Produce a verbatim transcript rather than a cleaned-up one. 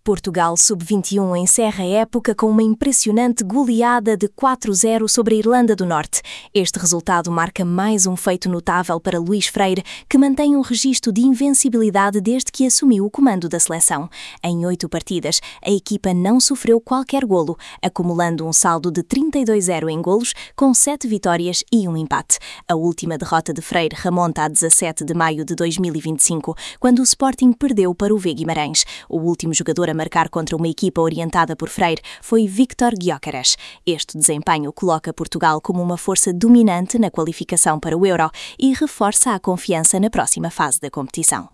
Portugal sub vinte e um encerra a época com uma impressionante goleada de quatro a zero sobre a Irlanda do Norte. Este resultado marca mais um feito notável para Luís Freire, que mantém um registro de invencibilidade desde que assumiu o comando da seleção. Em oito partidas, a equipa não sofreu qualquer golo, acumulando um saldo de trinta e dois a zero em golos, com sete vitórias e um empate. A última derrota de Freire remonta a dezassete de maio de dois mil e vinte e cinco, quando o Sporting perdeu para o V Guimarães. O último jogador a marcar contra uma equipa orientada por Freire foi Víctor Gyökeres. Este desempenho coloca Portugal como uma força dominante na qualificação para o Euro e reforça a confiança na próxima fase da competição.